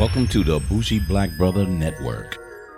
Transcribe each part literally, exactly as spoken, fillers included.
Welcome to the Bougie Black Brother Network.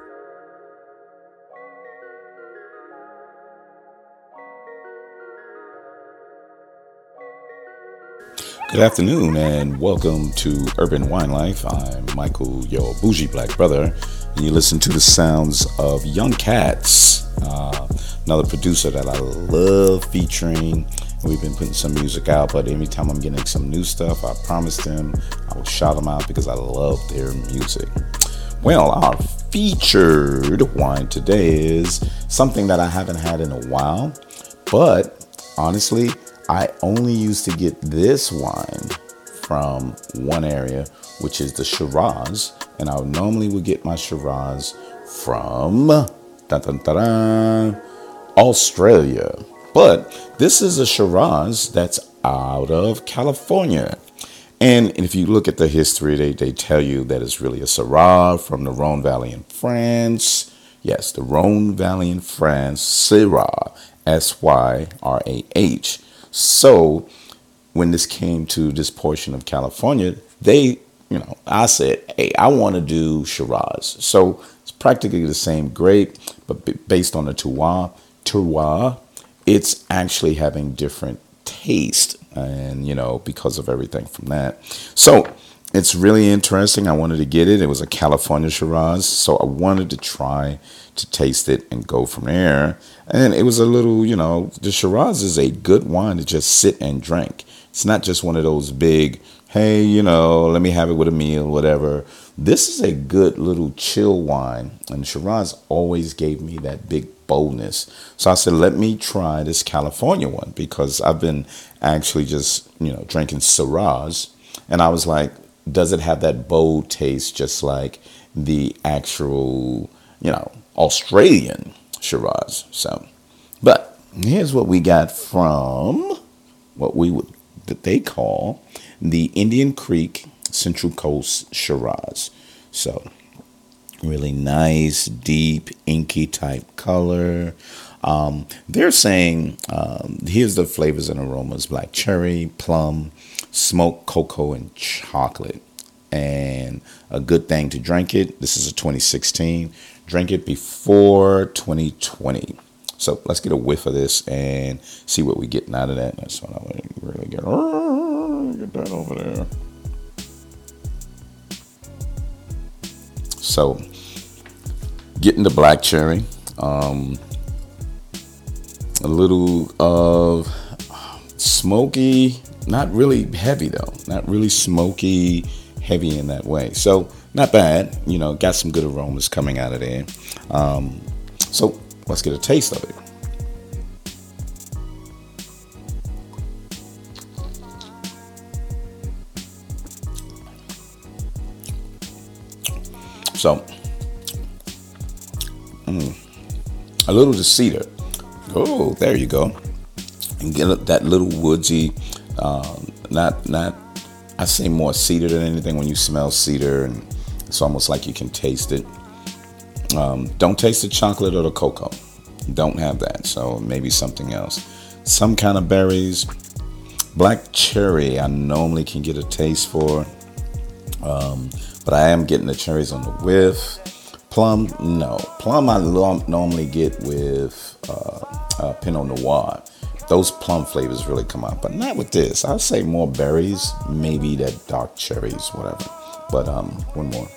Good afternoon and welcome to Urban Wine Life. I'm Michael, your Bougie Black Brother, and you listen to the sounds of Young Cats, uh, another producer that I love featuring. We've been putting some music out, but anytime I'm getting some new stuff, I promised them I will shout them out because I love their music. Well, our featured wine today is something that I haven't had in a while, but honestly, I only used to get this wine from one area, which is the Shiraz, and I normally would get my Shiraz from dun, dun, dun, dun, Australia. But this is a Shiraz that's out of California. And if you look at the history, they, they tell you that it's really a Syrah from the Rhone Valley in France. Yes, the Rhone Valley in France, Syrah, S Y R A H. So when this came to this portion of California, they, you know, I said, hey, I want to do Shiraz. So it's practically the same grape, but based on the terroir, terroir, it's actually having different taste, and you know, because of everything from that. So it's really interesting. I wanted to get it. It was a California Shiraz, so I wanted to try to taste it and go from there. And it was a little, you know, the Shiraz is a good wine to just sit and drink. It's not just one of those big, hey, you know, let me have it with a meal, whatever. This is a good little chill wine, and Shiraz always gave me that big boldness. So I said, let me try this California one, because I've been actually just, you know, drinking Syrahs, and I was like, does it have that bold taste just like the actual, you know, Australian Shiraz? So, but here's what we got from what we would, that they call the Indian Creek Central Coast Shiraz. So really nice, deep, inky type color. Um, they're saying, um, here's the flavors and aromas: black cherry, plum, smoked cocoa, and chocolate. And a good thing to drink it. This is a twenty sixteen. Drink it before twenty twenty. So let's get a whiff of this and see what we're getting out of that. That's what I want to really get. Oh, get that over there. So, getting the black cherry, um, a little of smoky, not really heavy though, not really smoky, heavy in that way. So, not bad, you know, got some good aromas coming out of there. Um, so, let's get a taste of it. So, mm, a little to cedar. Oh, there you go. And get that little woodsy, um, not, not, I say more cedar than anything. When you smell cedar, and it's almost like you can taste it. Um, don't taste the chocolate or the cocoa. Don't have that. So maybe something else. Some kind of berries. Black cherry, I normally can get a taste for. Um, but I am getting the cherries on the whiff. Plum, no. Plum I lo- normally get with uh, uh, Pinot Noir. Those plum flavors really come out, but not with this. I'd say more berries, maybe that dark cherries, whatever. But um, one more.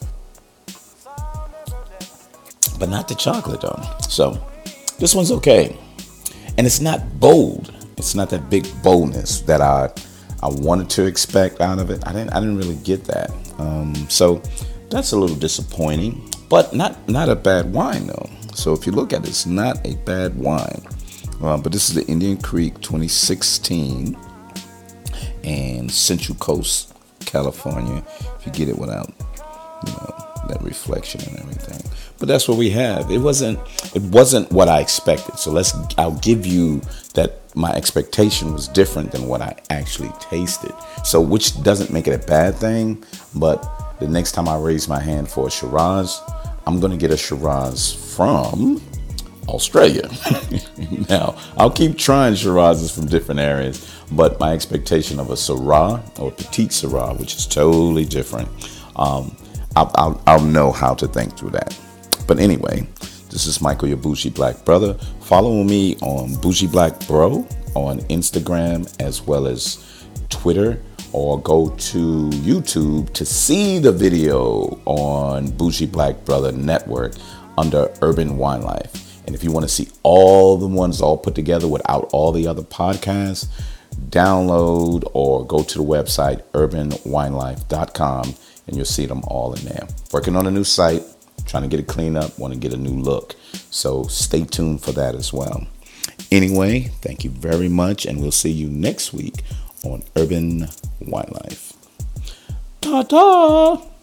But not the chocolate though. So this one's okay. And it's not bold. It's not that big boldness that I I wanted to expect out of it. I didn't I didn't really get that. Um, so that's a little disappointing, but not not a bad wine though. So if you look at it, it's not a bad wine. Um, but this is the Indian Creek twenty sixteen and Central Coast, California. If you get it without, you know, that reflection and everything. But that's what we have. It wasn't it wasn't what I expected. So let's I'll give you that my expectation was different than what I actually tasted. So which doesn't make it a bad thing, but the next time I raise my hand for a Shiraz, I'm going to get a Shiraz from Australia. Now, I'll keep trying Shirazes from different areas, but my expectation of a Syrah or Petite Syrah, which is totally different, um, I'll, I'll, I'll know how to think through that. But anyway, this is Michael, your Bougie Black brother. Follow me on Bougie Black Bro on Instagram as well as Twitter, or go to YouTube to see the video on Bougie Black Brother Network under Urban Wine Life. And if you want to see all the ones all put together without all the other podcasts, download or go to the website urban wine life dot com and you'll see them all in there. Working on a new site, trying to get it cleaned up, want to get a new look. So stay tuned for that as well. Anyway, thank you very much, and we'll see you next week on Urban Wine Life. Ta-ta!